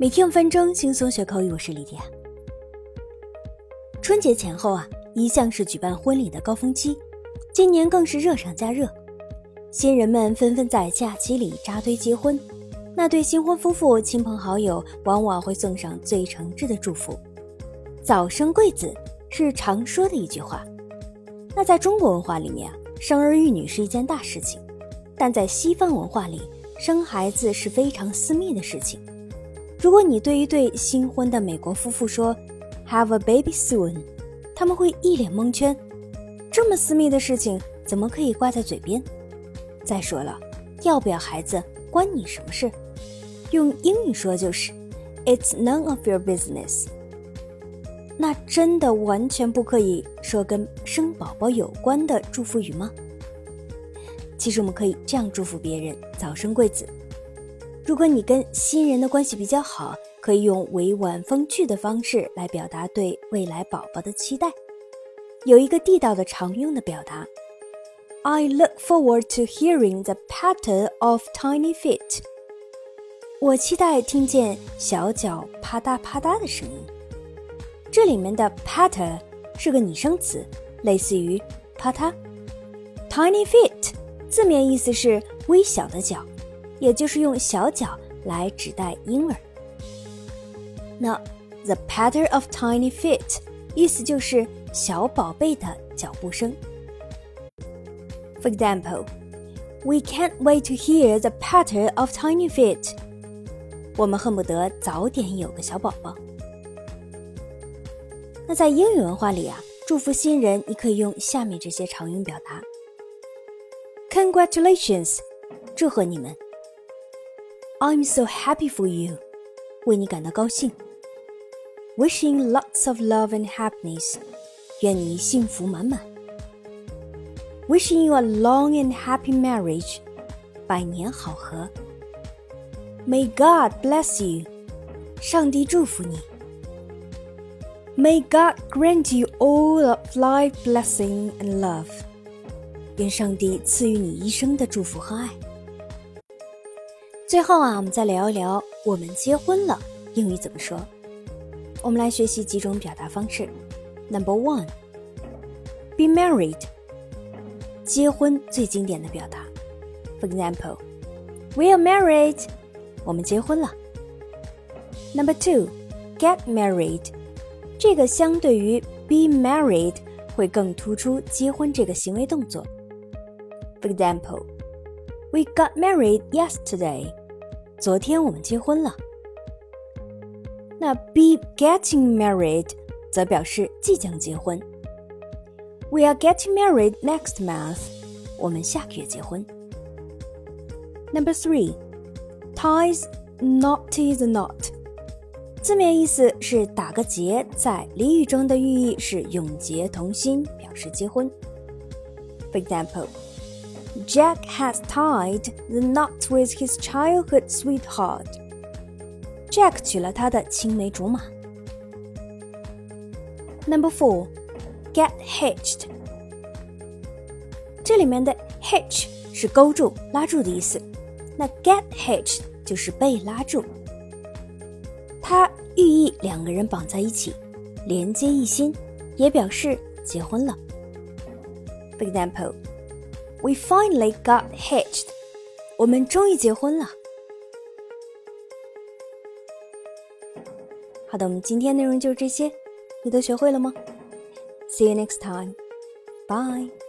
每天5分钟轻松学口语，我是李迪亚。春节前后一向是举办婚礼的高峰期，今年更是热上加热。新人们纷纷在假期里扎堆结婚，那对新婚夫妇亲朋好友往往会送上最诚挚的祝福。早生贵子是常说的一句话。那在中国文化里面生儿育女是一件大事情，但在西方文化里，生孩子是非常私密的事情。如果你对一对新婚的美国夫妇说 Have a baby soon， 他们会一脸蒙圈，这么私密的事情怎么可以挂在嘴边？再说了，要不要孩子关你什么事？用英语说就是 It's none of your business。 那真的完全不可以说跟生宝宝有关的祝福语吗？其实我们可以这样祝福别人早生贵子。如果你跟新人的关系比较好，可以用委婉风趣的方式来表达对未来宝宝的期待。有一个地道的常用的表达 I look forward to hearing the patter of tiny feet。 我期待听见小脚啪嗒啪嗒的声音。这里面的 patter 是个拟声词，类似于啪嗒。 Tiny feet 字面意思是微小的脚，也就是用小脚来指代婴儿。那 the patter of tiny feet 意思就是小宝贝的脚步声。 For example, we can't wait to hear the patter of tiny feet。 我们恨不得早点有个小宝宝。那在英语文化里祝福新人你可以用下面这些常用表达。 Congratulations， 祝贺你们。I'm so happy for you， 为你感到高兴。Wishing lots of love and happiness， 愿你幸福满满。Wishing you a long and happy marriage， 百年好合。May God bless you， 上帝祝福你。May God grant you all of life blessing and love， 愿上帝赐予你一生的祝福和爱。最后我们再聊一聊我们结婚了英语怎么说。我们来学习几种表达方式。 Number 1， Be married， 结婚最经典的表达。 For example, We are married， 我们结婚了。 Number 2， Get married， 这个相对于 be married 会更突出结婚这个行为动作。 For example, We got married yesterday， 昨天我们结婚了。那 be getting married 则表示即将结婚。 We are getting married next month， 我们下个月结婚。 Number 3， Ties not is not， 字面意思是打个结，在俚语中的寓意是永结同心，表示结婚。 For example, Jack has tied the knot with his childhood sweetheart。 Jack 娶了他的青梅竹马。 Number 4， Get hitched， 这里面的 hitch 是勾住拉住的意思，那 get hitched 就是被拉住，它寓意两个人绑在一起，连接一心，也表示结婚了。 For example, We finally got hitched， 我们终于结婚了。好的，我们今天内容就是这些，你都学会了吗？ See you next time. Bye.